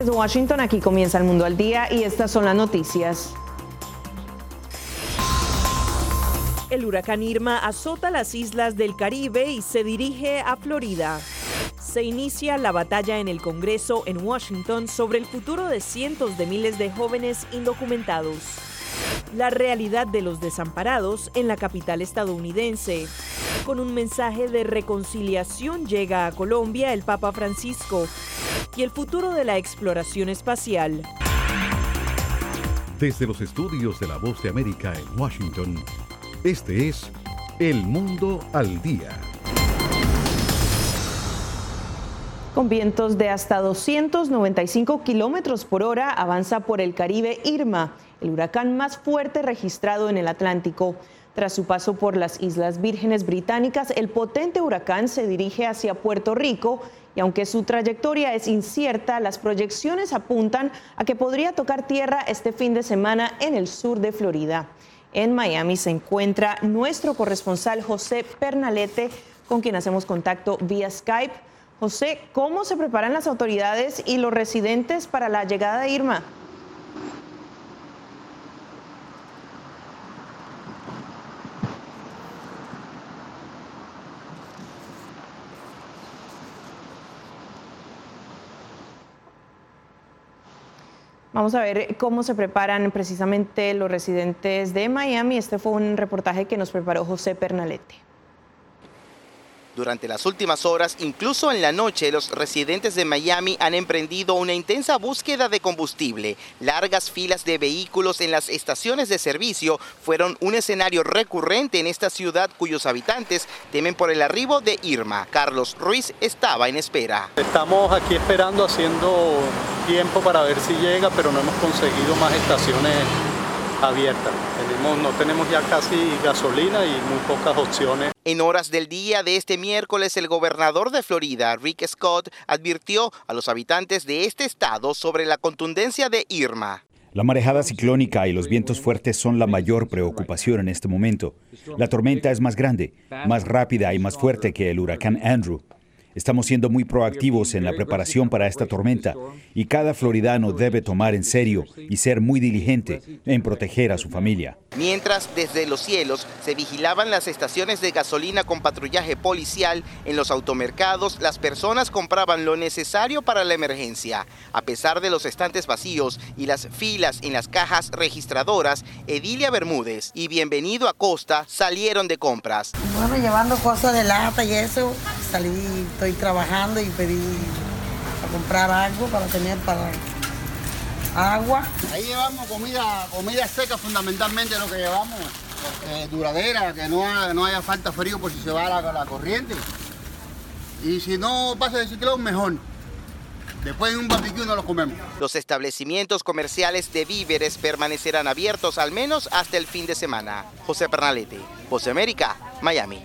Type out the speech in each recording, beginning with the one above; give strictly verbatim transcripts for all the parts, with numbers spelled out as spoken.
Desde Washington, aquí comienza El Mundo al Día y estas son las noticias. El huracán Irma azota las islas del Caribe y se dirige a Florida. Se inicia la batalla en el Congreso en Washington sobre el futuro de cientos de miles de jóvenes indocumentados. La realidad de los desamparados en la capital estadounidense. Con un mensaje de reconciliación llega a Colombia el Papa Francisco. Y el futuro de la exploración espacial. Desde los estudios de La Voz de América en Washington, este es El Mundo al Día. Con vientos de hasta doscientos noventa y cinco kilómetros por hora, avanza por el Caribe Irma, el huracán más fuerte registrado en el Atlántico. Tras su paso por las Islas Vírgenes Británicas, el potente huracán se dirige hacia Puerto Rico y aunque su trayectoria es incierta, las proyecciones apuntan a que podría tocar tierra este fin de semana en el sur de Florida. En Miami se encuentra nuestro corresponsal José Pernalete, con quien hacemos contacto vía Skype. José, ¿cómo se preparan las autoridades y los residentes para la llegada de Irma? Vamos a ver cómo se preparan precisamente los residentes de Miami. Este fue un reportaje que nos preparó José Pernalete. Durante las últimas horas, incluso en la noche, los residentes de Miami han emprendido una intensa búsqueda de combustible. Largas filas de vehículos en las estaciones de servicio fueron un escenario recurrente en esta ciudad cuyos habitantes temen por el arribo de Irma. Carlos Ruiz estaba en espera. Estamos aquí esperando, haciendo tiempo para ver si llega, pero no hemos conseguido más estaciones abiertas. Tenemos, no tenemos ya casi gasolina y muy pocas opciones. En horas del día de este miércoles, el gobernador de Florida, Rick Scott, advirtió a los habitantes de este estado sobre la contundencia de Irma. La marejada ciclónica y los vientos fuertes son la mayor preocupación en este momento. La tormenta es más grande, más rápida y más fuerte que el huracán Andrew. Estamos siendo muy proactivos en la preparación para esta tormenta y cada floridano debe tomar en serio y ser muy diligente en proteger a su familia. Mientras desde los cielos se vigilaban las estaciones de gasolina con patrullaje policial, en los automercados las personas compraban lo necesario para la emergencia. A pesar de los estantes vacíos y las filas en las cajas registradoras, Edilia Bermúdez y Bienvenido Acosta salieron de compras. Bueno, llevando cosas de lata y eso, salí, estoy trabajando y pedí a comprar algo para tener para agua. Ahí llevamos comida, comida seca fundamentalmente lo que llevamos, eh, duradera, que no, ha, no haya falta frío por si se va la, la corriente. Y si no pasa de ciclón, mejor. Después de un barbecue no lo comemos. Los establecimientos comerciales de víveres permanecerán abiertos al menos hasta el fin de semana. José Pernalete, Voz de América, Miami.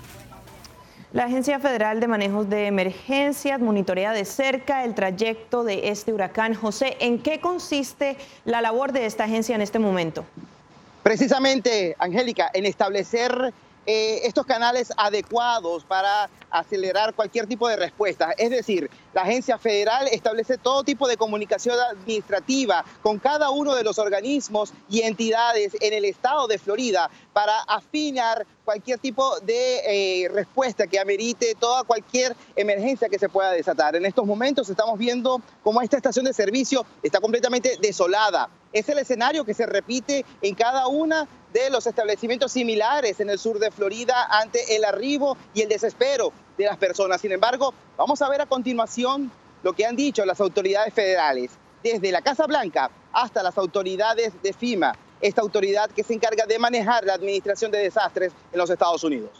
La Agencia Federal de Manejos de Emergencias monitorea de cerca el trayecto de este huracán. José, ¿en qué consiste la labor de esta agencia en este momento? Precisamente, Angélica, en establecer eh, estos canales adecuados para acelerar cualquier tipo de respuesta. Es decir, la agencia federal establece todo tipo de comunicación administrativa con cada uno de los organismos y entidades en el estado de Florida para afinar cualquier tipo de eh, respuesta que amerite toda cualquier emergencia que se pueda desatar. En estos momentos estamos viendo cómo esta estación de servicio está completamente desolada. Es el escenario que se repite en cada una de los establecimientos similares en el sur de Florida ante el arribo y el desespero de las personas. Sin embargo, vamos a ver a continuación lo que han dicho las autoridades federales, desde la Casa Blanca hasta las autoridades de FEMA, esta autoridad que se encarga de manejar la administración de desastres en los Estados Unidos.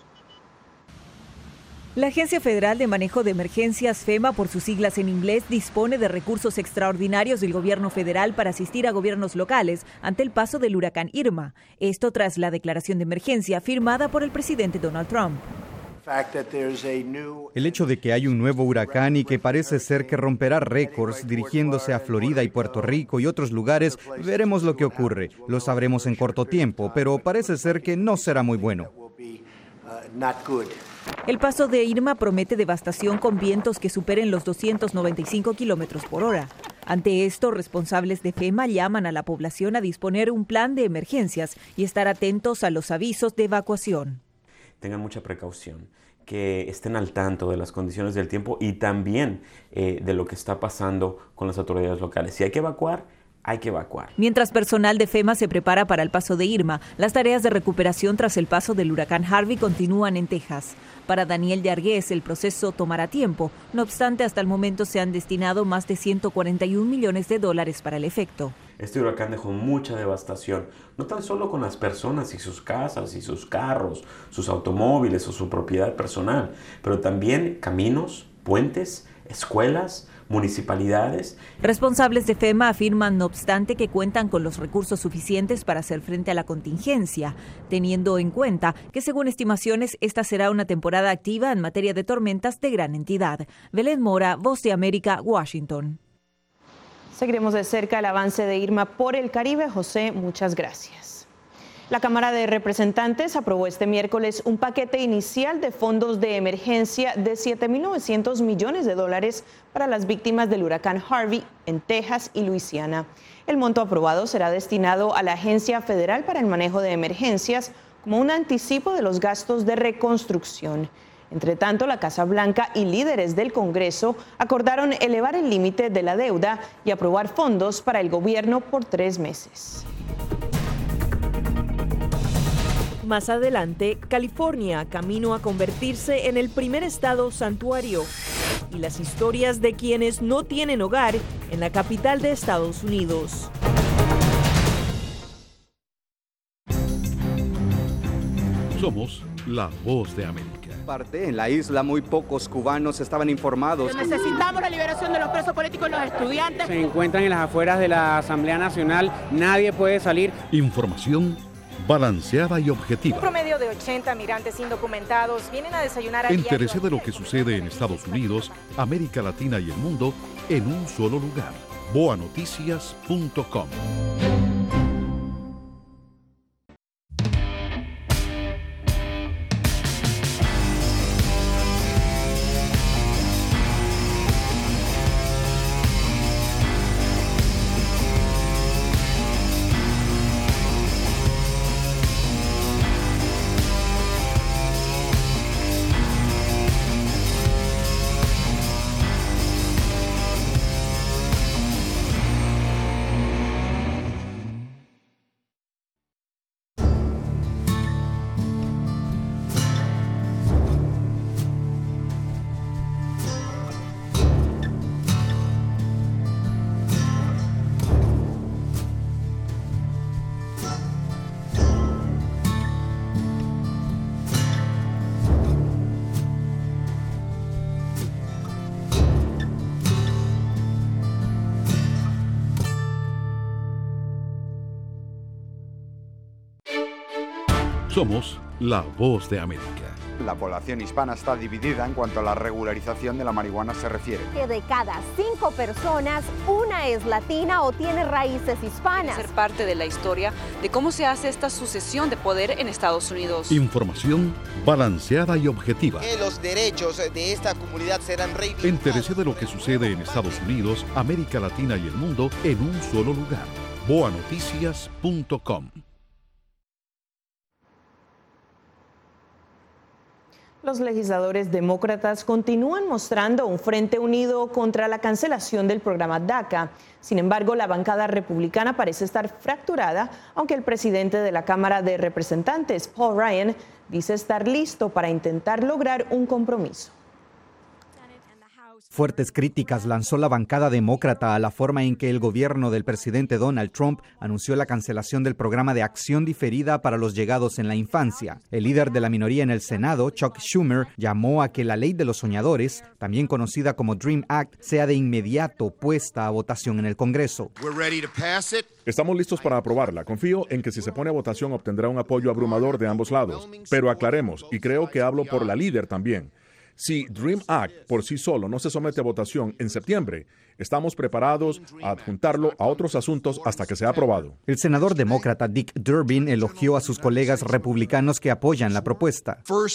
La Agencia Federal de Manejo de Emergencias, FEMA, por sus siglas en inglés, dispone de recursos extraordinarios del gobierno federal para asistir a gobiernos locales ante el paso del huracán Irma. Esto tras la declaración de emergencia firmada por el presidente Donald Trump. El hecho de que hay un nuevo huracán y que parece ser que romperá récords dirigiéndose a Florida y Puerto Rico y otros lugares, veremos lo que ocurre. Lo sabremos en corto tiempo, pero parece ser que no será muy bueno. El paso de Irma promete devastación con vientos que superen los doscientos noventa y cinco kilómetros por hora. Ante esto, responsables de FEMA llaman a la población a disponer un plan de emergencias y estar atentos a los avisos de evacuación. Tengan mucha precaución, que estén al tanto de las condiciones del tiempo y también eh, de lo que está pasando con las autoridades locales. Si hay que evacuar, hay que evacuar. Mientras personal de FEMA se prepara para el paso de Irma, las tareas de recuperación tras el paso del huracán Harvey continúan en Texas. Para Daniel Yargués, el proceso tomará tiempo. No obstante, hasta el momento se han destinado más de ciento cuarenta y un millones de dólares para el efecto. Este huracán dejó mucha devastación, no tan solo con las personas y sus casas y sus carros, sus automóviles o su propiedad personal, pero también caminos, puentes, escuelas, municipalidades. Responsables de FEMA afirman, no obstante, que cuentan con los recursos suficientes para hacer frente a la contingencia, teniendo en cuenta que, según estimaciones, esta será una temporada activa en materia de tormentas de gran entidad. Belén Mora, Voz de América, Washington. Seguiremos de cerca el avance de Irma por el Caribe. José, muchas gracias. La Cámara de Representantes aprobó este miércoles un paquete inicial de fondos de emergencia de siete mil novecientos millones de dólares para las víctimas del huracán Harvey en Texas y Luisiana. El monto aprobado será destinado a la Agencia Federal para el Manejo de Emergencias como un anticipo de los gastos de reconstrucción. Entre tanto, la Casa Blanca y líderes del Congreso acordaron elevar el límite de la deuda y aprobar fondos para el gobierno por tres meses. Más adelante, California, camino a convertirse en el primer estado santuario. Y las historias de quienes no tienen hogar en la capital de Estados Unidos. Somos la Voz de América. Parte en la isla, muy pocos cubanos estaban informados. Necesitamos la liberación de los presos políticos y los estudiantes. Se encuentran en las afueras de la Asamblea Nacional. Nadie puede salir. Información balanceada y objetiva. Un promedio de ochenta migrantes indocumentados vienen a desayunar a diario. Entérese de lo que sucede en Estados Unidos, América Latina y el mundo en un solo lugar. boa noticias punto com. Somos la Voz de América. La población hispana está dividida en cuanto a la regularización de la marihuana se refiere. Que de cada cinco personas, una es latina o tiene raíces hispanas. Ser parte de la historia de cómo se hace esta sucesión de poder en Estados Unidos. Información balanceada y objetiva. Que los derechos de esta comunidad serán reivindicados. Entérese de lo que sucede en Estados Unidos, América Latina y el mundo en un solo lugar. boa noticias punto com. Los legisladores demócratas continúan mostrando un frente unido contra la cancelación del programa DACA. Sin embargo, la bancada republicana parece estar fracturada, aunque el presidente de la Cámara de Representantes, Paul Ryan, dice estar listo para intentar lograr un compromiso. Fuertes críticas lanzó la bancada demócrata a la forma en que el gobierno del presidente Donald Trump anunció la cancelación del programa de acción diferida para los llegados en la infancia. El líder de la minoría en el Senado, Chuck Schumer, llamó a que la ley de los soñadores, también conocida como DREAM Act, sea de inmediato puesta a votación en el Congreso. Estamos listos para aprobarla. Confío en que si se pone a votación obtendrá un apoyo abrumador de ambos lados. Pero aclaremos, y creo que hablo por la líder también. Si DREAM Act por sí solo no se somete a votación en septiembre, estamos preparados a adjuntarlo a otros asuntos hasta que sea aprobado. El senador demócrata Dick Durbin elogió a sus colegas republicanos que apoyan la propuesta.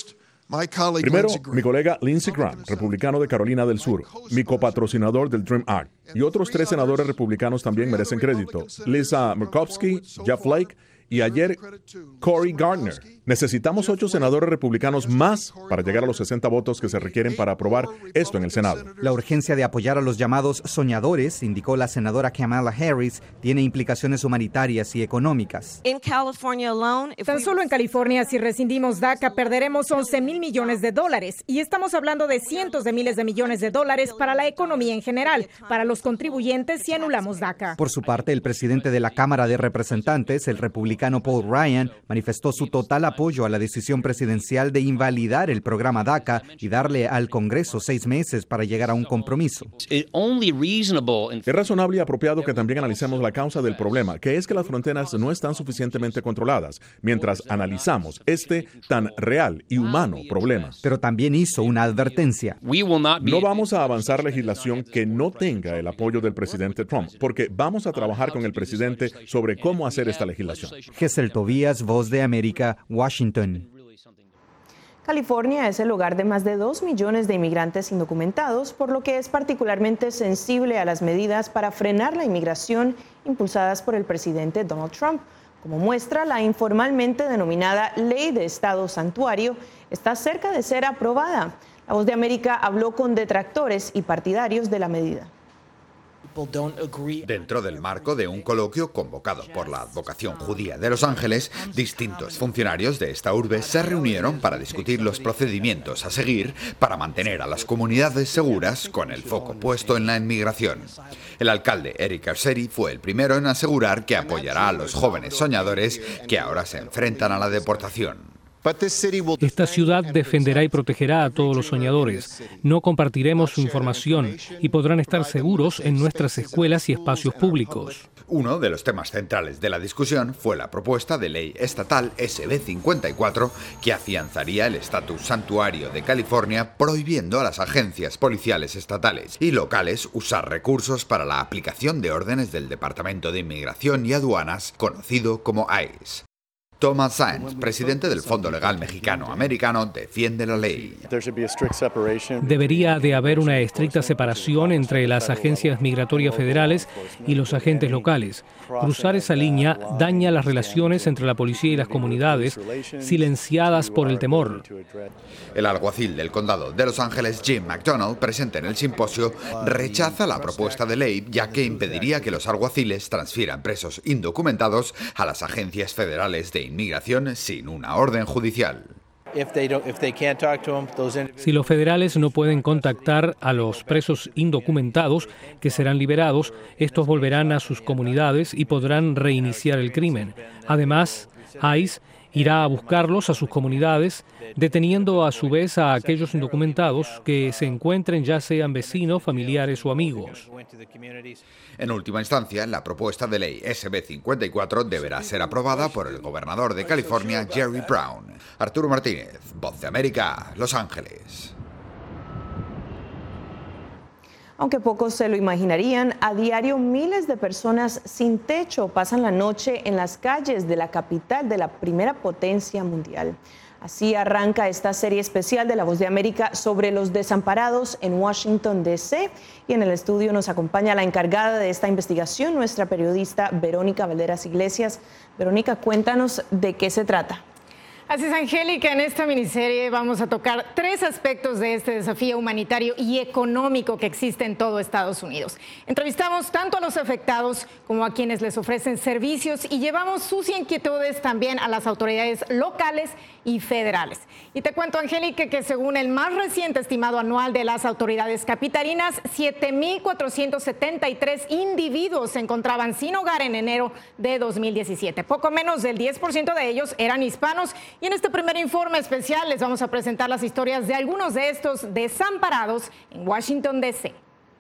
Primero, mi colega Lindsey Graham, republicano de Carolina del Sur, mi copatrocinador del DREAM Act, y otros tres senadores republicanos también merecen crédito: Lisa Murkowski, Jeff Flake y ayer Cory Gardner. Necesitamos ocho senadores republicanos más para llegar a los sesenta votos que se requieren para aprobar esto en el Senado. La urgencia de apoyar a los llamados soñadores, indicó la senadora Kamala Harris, tiene implicaciones humanitarias y económicas. Tan solo en California, si rescindimos DACA, perderemos once mil millones de dólares. Y estamos hablando de cientos de miles de millones de dólares para la economía en general, para los contribuyentes si anulamos DACA. Por su parte, el presidente de la Cámara de Representantes, el republicano Paul Ryan, manifestó su total apoyo a la decisión presidencial de invalidar el programa DACA y darle al Congreso seis meses para llegar a un compromiso. Es razonable y apropiado que también analicemos la causa del problema, que es que las fronteras no están suficientemente controladas, mientras analizamos este tan real y humano problema. Pero también hizo una advertencia. No vamos a avanzar legislación que no tenga el apoyo del presidente Trump, porque vamos a trabajar con el presidente sobre cómo hacer esta legislación. Gesell Tobías, Voz de América, Washington. California es el hogar de más de dos millones de inmigrantes indocumentados, por lo que es particularmente sensible a las medidas para frenar la inmigración impulsadas por el presidente Donald Trump. Como muestra, la informalmente denominada Ley de Estado Santuario está cerca de ser aprobada. La Voz de América habló con detractores y partidarios de la medida. Dentro del marco de un coloquio convocado por la Advocación Judía de Los Ángeles, distintos funcionarios de esta urbe se reunieron para discutir los procedimientos a seguir para mantener a las comunidades seguras con el foco puesto en la inmigración. El alcalde Eric Garcetti fue el primero en asegurar que apoyará a los jóvenes soñadores que ahora se enfrentan a la deportación. Esta ciudad defenderá y protegerá a todos los soñadores. No compartiremos su información y podrán estar seguros en nuestras escuelas y espacios públicos. Uno de los temas centrales de la discusión fue la propuesta de ley estatal S B cincuenta y cuatro que afianzaría el estatus santuario de California, prohibiendo a las agencias policiales estatales y locales usar recursos para la aplicación de órdenes del Departamento de Inmigración y Aduanas, conocido como I C E. Thomas Sáenz, presidente del Fondo Legal Mexicano-Americano, defiende la ley. Debería de haber una estricta separación entre las agencias migratorias federales y los agentes locales. Cruzar esa línea daña las relaciones entre la policía y las comunidades, silenciadas por el temor. El alguacil del condado de Los Ángeles, Jim McDonald, presente en el simposio, rechaza la propuesta de ley, ya que impediría que los alguaciles transfieran presos indocumentados a las agencias federales de inmigración sin una orden judicial. Si los federales no pueden contactar a los presos indocumentados que serán liberados, estos volverán a sus comunidades y podrán reiniciar el crimen. Además, I C E irá a buscarlos a sus comunidades, deteniendo a su vez a aquellos indocumentados que se encuentren, ya sean vecinos, familiares o amigos. En última instancia, la propuesta de ley S B cincuenta y cuatro deberá ser aprobada por el gobernador de California, Jerry Brown. Arturo Martínez, Voz de América, Los Ángeles. Aunque pocos se lo imaginarían, a diario miles de personas sin techo pasan la noche en las calles de la capital de la primera potencia mundial. Así arranca esta serie especial de La Voz de América sobre los desamparados en Washington, D C Y en el estudio nos acompaña la encargada de esta investigación, nuestra periodista Verónica Valderas Iglesias. Verónica, cuéntanos de qué se trata. Así es, Angélica, en esta miniserie vamos a tocar tres aspectos de este desafío humanitario y económico que existe en todo Estados Unidos. Entrevistamos tanto a los afectados como a quienes les ofrecen servicios y llevamos sus inquietudes también a las autoridades locales y federales. Y te cuento, Angélica, que según el más reciente estimado anual de las autoridades capitalinas, siete mil cuatrocientos setenta y tres individuos se encontraban sin hogar en enero de dos mil diecisiete. Poco menos del diez por ciento de ellos eran hispanos. Y en este primer informe especial les vamos a presentar las historias de algunos de estos desamparados en Washington, D C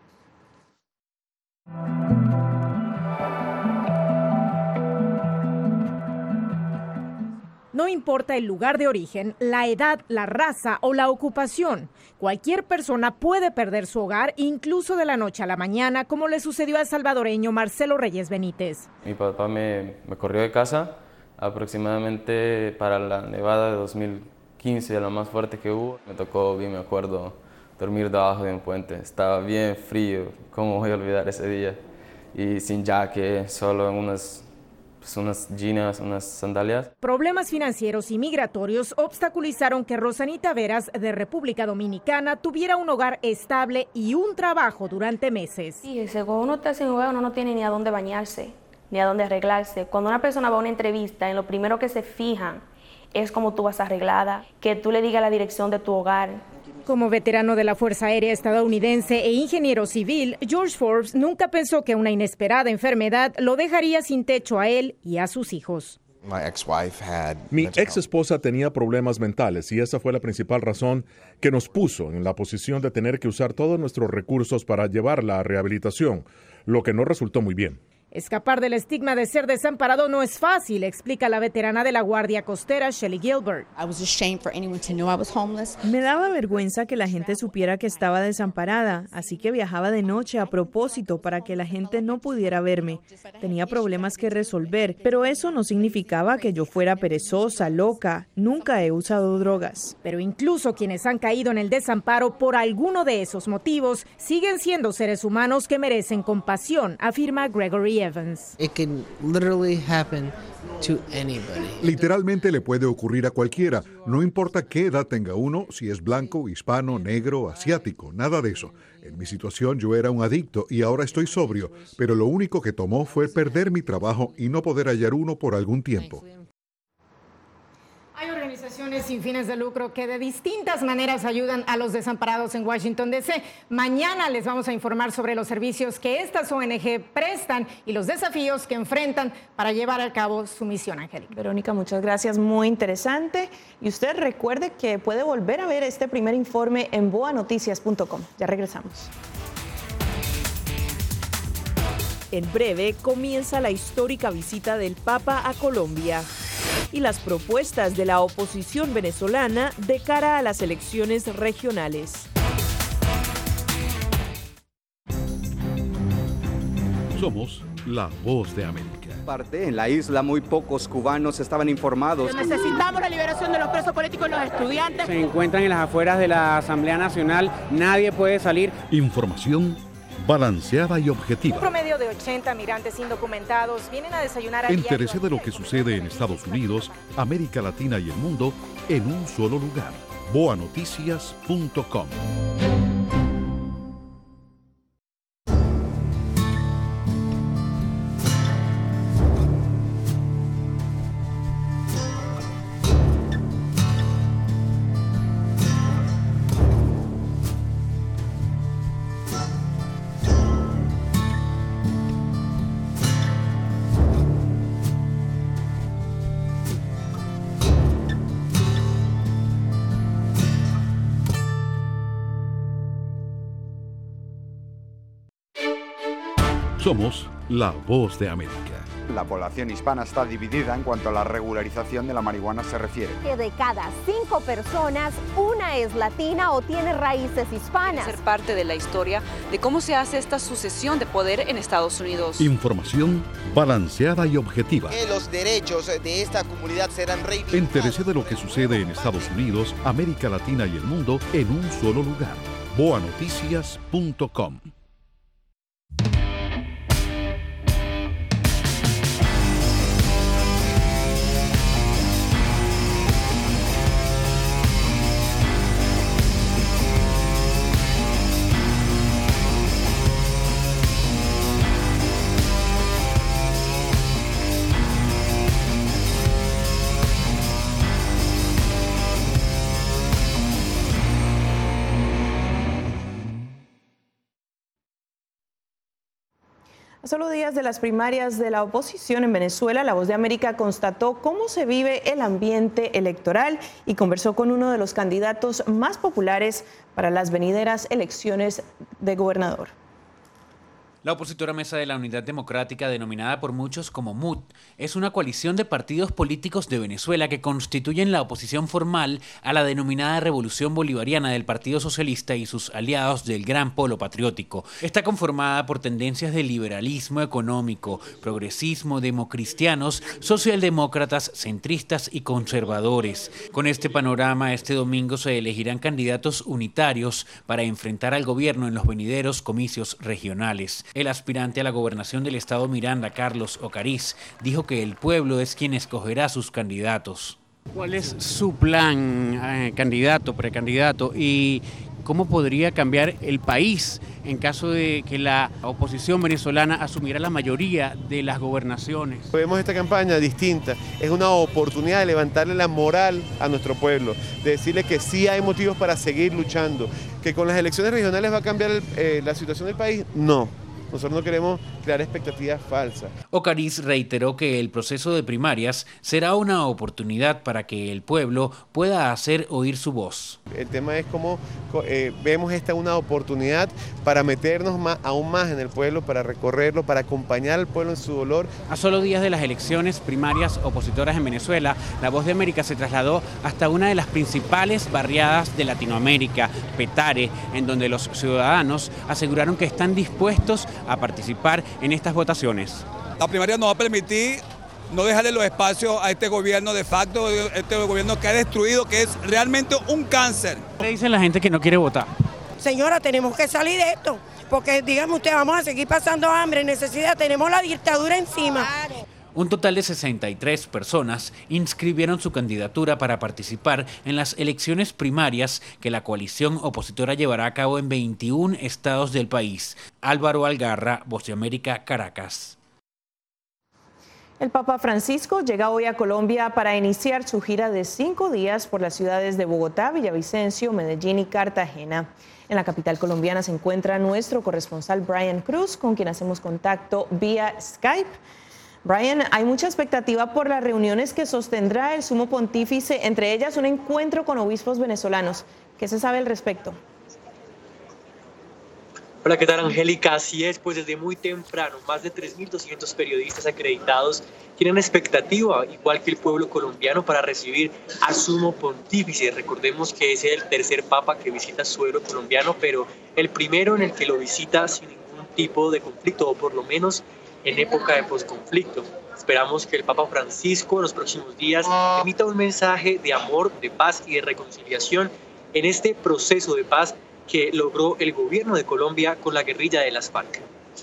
No importa el lugar de origen, la edad, la raza o la ocupación, cualquier persona puede perder su hogar, incluso de la noche a la mañana, como le sucedió al salvadoreño Marcelo Reyes Benítez. Mi papá me, me corrió de casa aproximadamente para la nevada de dos mil quince de lo más fuerte que hubo. Me tocó, bien me acuerdo, dormir debajo de un puente. Estaba bien frío, ¿cómo voy a olvidar ese día? Y sin jaque, solo en unas, pues unas jeans, unas sandalias. Problemas financieros y migratorios obstaculizaron que Rosanita Veras, de República Dominicana, tuviera un hogar estable y un trabajo durante meses. Sí, cuando uno está sin hogar, uno no tiene ni a dónde bañarse, ni a dónde arreglarse. Cuando una persona va a una entrevista, en lo primero que se fijan es cómo tú vas arreglada, que tú le digas la dirección de tu hogar. Como veterano de la Fuerza Aérea estadounidense e ingeniero civil, George Forbes nunca pensó que una inesperada enfermedad lo dejaría sin techo a él y a sus hijos. Mi ex esposa tenía problemas mentales y esa fue la principal razón que nos puso en la posición de tener que usar todos nuestros recursos para llevarla a rehabilitación, lo que no resultó muy bien. Escapar del estigma de ser desamparado no es fácil, explica la veterana de la Guardia Costera, Shelley Gilbert. Me daba vergüenza que la gente supiera que estaba desamparada, así que viajaba de noche a propósito para que la gente no pudiera verme. Tenía problemas que resolver, pero eso no significaba que yo fuera perezosa, loca. Nunca he usado drogas. Pero incluso quienes han caído en el desamparo por alguno de esos motivos siguen siendo seres humanos que merecen compasión, afirma Gregory Evans. It can literally happen to anybody. Literalmente le puede ocurrir a cualquiera, no importa qué edad tenga uno, si es blanco, hispano, negro, asiático, nada de eso. En mi situación yo era un adicto y ahora estoy sobrio, pero lo único que tomó fue perder mi trabajo y no poder hallar uno por algún tiempo. Hay organizaciones sin fines de lucro que de distintas maneras ayudan a los desamparados en Washington, D C Mañana les vamos a informar sobre los servicios que estas O N G prestan y los desafíos que enfrentan para llevar a cabo su misión, Angélica. Verónica, muchas gracias, muy interesante. Y usted recuerde que puede volver a ver este primer informe en boa noticias punto com. Ya regresamos. En breve comienza la histórica visita del Papa a Colombia y las propuestas de la oposición venezolana de cara a las elecciones regionales. Somos la voz de América. Parte en la isla muy pocos cubanos estaban informados. Necesitamos la liberación de los presos políticos y los estudiantes. Se encuentran en las afueras de la Asamblea Nacional, nadie puede salir. Información balanceada y objetiva. Un promedio de ochenta migrantes indocumentados vienen a desayunar a Entérese de lo que sucede en Estados Unidos, América Latina y el mundo en un solo lugar. boa noticias punto com. Somos la voz de América. La población hispana está dividida en cuanto a la regularización de la marihuana se refiere. Que de cada cinco personas, una es latina o tiene raíces hispanas. Ser parte de la historia de cómo se hace esta sucesión de poder en Estados Unidos. Información balanceada y objetiva. Que los derechos de esta comunidad serán reivindicados. Entérese de lo que sucede en Estados Unidos, América Latina y el mundo en un solo lugar. boa noticias punto com. A solo días de las primarias de la oposición en Venezuela, La Voz de América constató cómo se vive el ambiente electoral y conversó con uno de los candidatos más populares para las venideras elecciones de gobernador. La opositora Mesa de la Unidad Democrática, denominada por muchos como M U D, es una coalición de partidos políticos de Venezuela que constituyen la oposición formal a la denominada Revolución Bolivariana del Partido Socialista y sus aliados del Gran Polo Patriótico. Está conformada por tendencias de liberalismo económico, progresismo, democristianos, socialdemócratas, centristas y conservadores. Con este panorama, este domingo se elegirán candidatos unitarios para enfrentar al gobierno en los venideros comicios regionales. El aspirante a la gobernación del estado Miranda, Carlos Ocariz, dijo que el pueblo es quien escogerá a sus candidatos. ¿Cuál es su plan, eh, candidato, precandidato, y cómo podría cambiar el país en caso de que la oposición venezolana asumiera la mayoría de las gobernaciones? Vemos esta campaña distinta, es una oportunidad de levantarle la moral a nuestro pueblo, de decirle que sí hay motivos para seguir luchando, que con las elecciones regionales va a cambiar el, eh, la situación del país, no. Nosotros no queremos crear expectativas falsas. Ocariz reiteró que el proceso de primarias será una oportunidad para que el pueblo pueda hacer oír su voz. El tema es cómo eh, vemos esta una oportunidad para meternos más, aún más en el pueblo, para recorrerlo, para acompañar al pueblo en su dolor. A solo días de las elecciones primarias opositoras en Venezuela, La Voz de América se trasladó hasta una de las principales barriadas de Latinoamérica, Petare, en donde los ciudadanos aseguraron que están dispuestos a participar en estas votaciones. La primaria nos va a permitir no dejarle los espacios a este gobierno de facto, este gobierno que ha destruido, que es realmente un cáncer. ¿Qué dice la gente que no quiere votar? Señora, tenemos que salir de esto, porque dígame usted, vamos a seguir pasando hambre, necesidad, tenemos la dictadura encima. Un total de sesenta y tres personas inscribieron su candidatura para participar en las elecciones primarias que la coalición opositora llevará a cabo en veintiún estados del país. Álvaro Algarra, Voz de América, Caracas. El Papa Francisco llega hoy a Colombia para iniciar su gira de cinco días por las ciudades de Bogotá, Villavicencio, Medellín y Cartagena. En la capital colombiana se encuentra nuestro corresponsal Brian Cruz, con quien hacemos contacto vía Skype. Brian, hay mucha expectativa por las reuniones que sostendrá el Sumo Pontífice, entre ellas un encuentro con obispos venezolanos. ¿Qué se sabe al respecto? Hola, ¿qué tal, Angélica? Así es, pues desde muy temprano, más de tres mil doscientos periodistas acreditados tienen expectativa, igual que el pueblo colombiano, para recibir al Sumo Pontífice. Recordemos que es el tercer papa que visita suelo colombiano, pero el primero en el que lo visita sin ningún tipo de conflicto, o por lo menos en época de posconflicto. Esperamos que el Papa Francisco en los próximos días emita un mensaje de amor, de paz y de reconciliación en este proceso de paz que logró el gobierno de Colombia con la guerrilla de las FARC.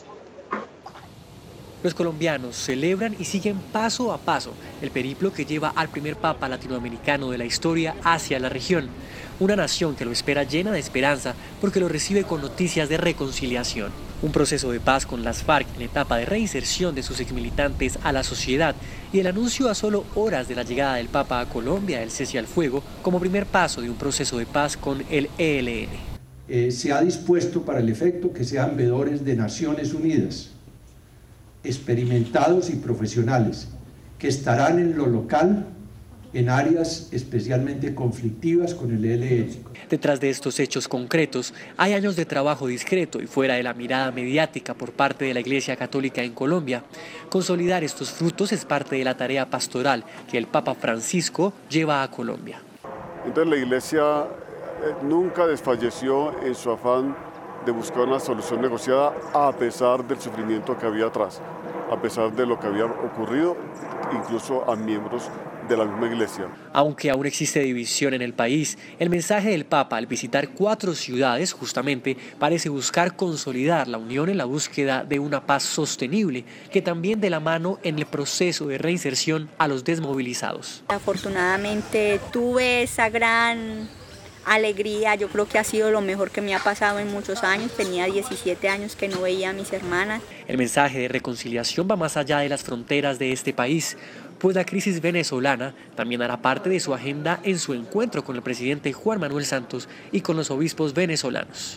Los colombianos celebran y siguen paso a paso el periplo que lleva al primer papa latinoamericano de la historia hacia la región. Una nación que lo espera llena de esperanza porque lo recibe con noticias de reconciliación. Un proceso de paz con las FARC en etapa de reinserción de sus exmilitantes a la sociedad y el anuncio a solo horas de la llegada del Papa a Colombia del cese al fuego como primer paso de un proceso de paz con el E L N. Eh, se ha dispuesto para el efecto que sean veedores de Naciones Unidas, experimentados y profesionales, que estarán en lo local en áreas especialmente conflictivas con el E L N. Detrás de estos hechos concretos hay años de trabajo discreto y fuera de la mirada mediática por parte de la Iglesia Católica en Colombia. Consolidar estos frutos es parte de la tarea pastoral que el Papa Francisco lleva a Colombia. Entonces la Iglesia nunca desfalleció en su afán de buscar una solución negociada a pesar del sufrimiento que había atrás, a pesar de lo que había ocurrido, incluso a miembros de la misma iglesia. Aunque aún existe división en el país, el mensaje del Papa al visitar cuatro ciudades justamente parece buscar consolidar la unión en la búsqueda de una paz sostenible, que también de la mano en el proceso de reinserción a los desmovilizados. Afortunadamente tuve esa gran alegría, yo creo que ha sido lo mejor que me ha pasado en muchos años. Tenía diecisiete años que no veía a mis hermanas. El mensaje de reconciliación va más allá de las fronteras de este país, pues la crisis venezolana también hará parte de su agenda en su encuentro con el presidente Juan Manuel Santos y con los obispos venezolanos.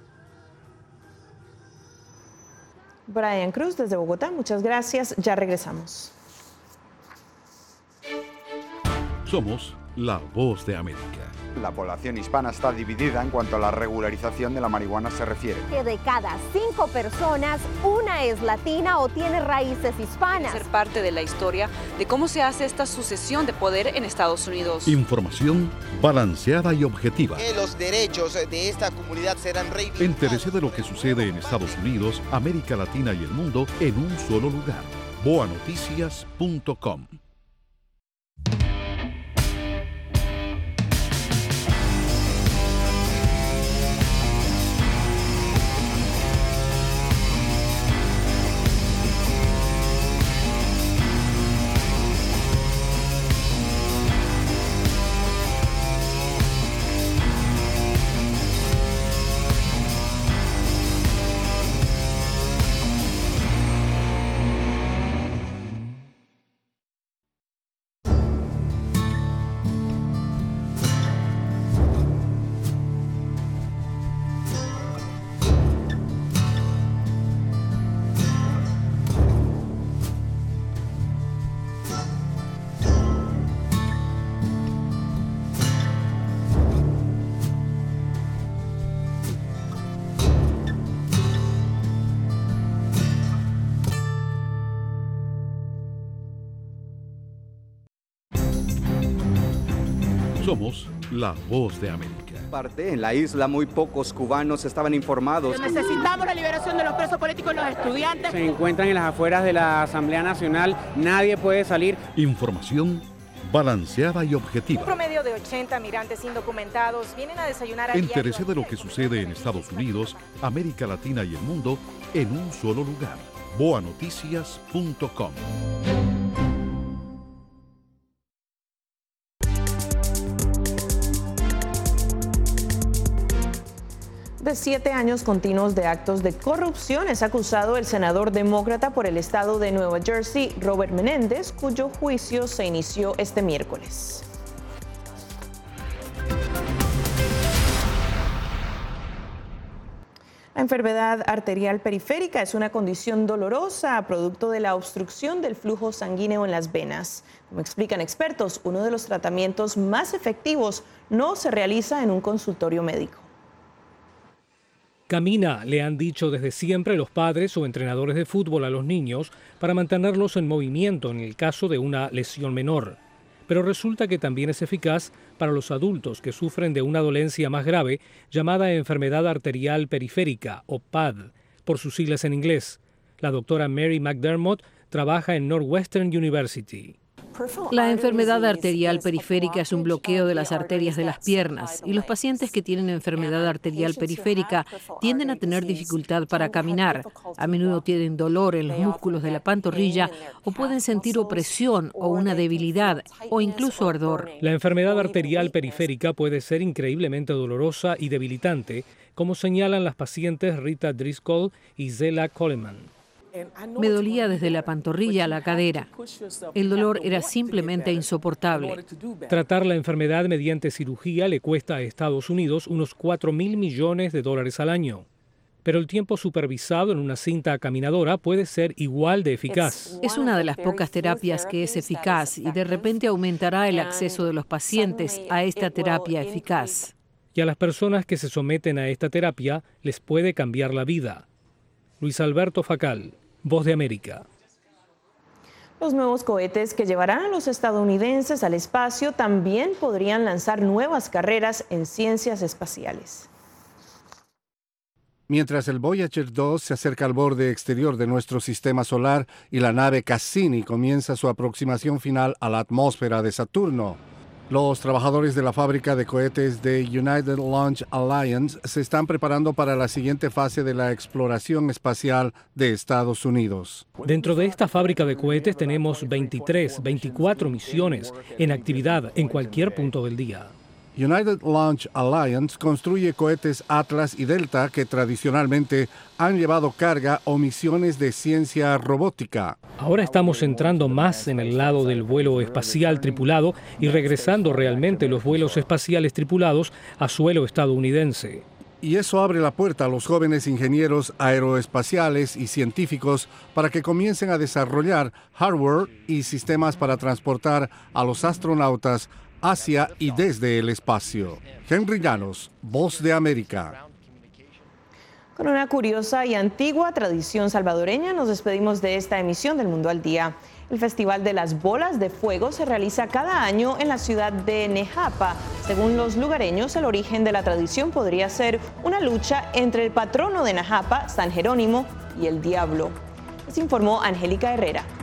Brian Cruz desde Bogotá, muchas gracias, ya regresamos. Somos La Voz de América. La población hispana está dividida en cuanto a la regularización de la marihuana se refiere. Que de cada cinco personas, una es latina o tiene raíces hispanas. Ser parte de la historia de cómo se hace esta sucesión de poder en Estados Unidos. Información balanceada y objetiva. Que los derechos de esta comunidad serán reivindicados. Entérese de lo que sucede en Estados Unidos, América Latina y el mundo en un solo lugar. boa noticias punto com. Somos la Voz de América. Parte en la isla muy pocos cubanos estaban informados. Necesitamos la liberación de los presos políticos y los estudiantes. Se encuentran en las afueras de la Asamblea Nacional, nadie puede salir. Información balanceada y objetiva. Un promedio de ochenta migrantes indocumentados vienen a desayunar a Entérese de lo que sucede en Estados Unidos, América Latina y el mundo en un solo lugar. boa noticias punto com. De siete años continuos de actos de corrupción es acusado el senador demócrata por el estado de Nueva Jersey, Robert Menéndez, cuyo juicio se inició este miércoles. La enfermedad arterial periférica es una condición dolorosa producto de la obstrucción del flujo sanguíneo en las venas. Como explican expertos, uno de los tratamientos más efectivos no se realiza en un consultorio médico. Camina, le han dicho desde siempre los padres o entrenadores de fútbol a los niños para mantenerlos en movimiento en el caso de una lesión menor. Pero resulta que también es eficaz para los adultos que sufren de una dolencia más grave llamada enfermedad arterial periférica o P A D, por sus siglas en inglés. La doctora Mary McDermott trabaja en Northwestern University. La enfermedad arterial periférica es un bloqueo de las arterias de las piernas y los pacientes que tienen enfermedad arterial periférica tienden a tener dificultad para caminar. A menudo tienen dolor en los músculos de la pantorrilla o pueden sentir opresión o una debilidad o incluso ardor. La enfermedad arterial periférica puede ser increíblemente dolorosa y debilitante, como señalan las pacientes Rita Driscoll y Zela Coleman. Me dolía desde la pantorrilla a la cadera. El dolor era simplemente insoportable. Tratar la enfermedad mediante cirugía le cuesta a Estados Unidos unos cuatro mil millones de dólares al año. Pero el tiempo supervisado en una cinta caminadora puede ser igual de eficaz. Es una de las pocas terapias que es eficaz y de repente aumentará el acceso de los pacientes a esta terapia eficaz. Y a las personas que se someten a esta terapia les puede cambiar la vida. Luis Alberto Facal, Voz de América. Los nuevos cohetes que llevarán a los estadounidenses al espacio también podrían lanzar nuevas carreras en ciencias espaciales. Mientras el Voyager dos se acerca al borde exterior de nuestro sistema solar y la nave Cassini comienza su aproximación final a la atmósfera de Saturno, los trabajadores de la fábrica de cohetes de United Launch Alliance se están preparando para la siguiente fase de la exploración espacial de Estados Unidos. Dentro de esta fábrica de cohetes tenemos veintitrés, veinticuatro misiones en actividad en cualquier punto del día. United Launch Alliance construye cohetes Atlas y Delta que tradicionalmente han llevado carga o misiones de ciencia robótica. Ahora estamos entrando más en el lado del vuelo espacial tripulado y regresando realmente los vuelos espaciales tripulados a suelo estadounidense. Y eso abre la puerta a los jóvenes ingenieros aeroespaciales y científicos para que comiencen a desarrollar hardware y sistemas para transportar a los astronautas hacia y desde el espacio. Henry Llanos, Voz de América. Con una curiosa y antigua tradición salvadoreña, nos despedimos de esta emisión del Mundo al Día. El Festival de las Bolas de Fuego se realiza cada año en la ciudad de Nejapa. Según los lugareños, el origen de la tradición podría ser una lucha entre el patrono de Nejapa, San Jerónimo, y el diablo. Les informó Angélica Herrera.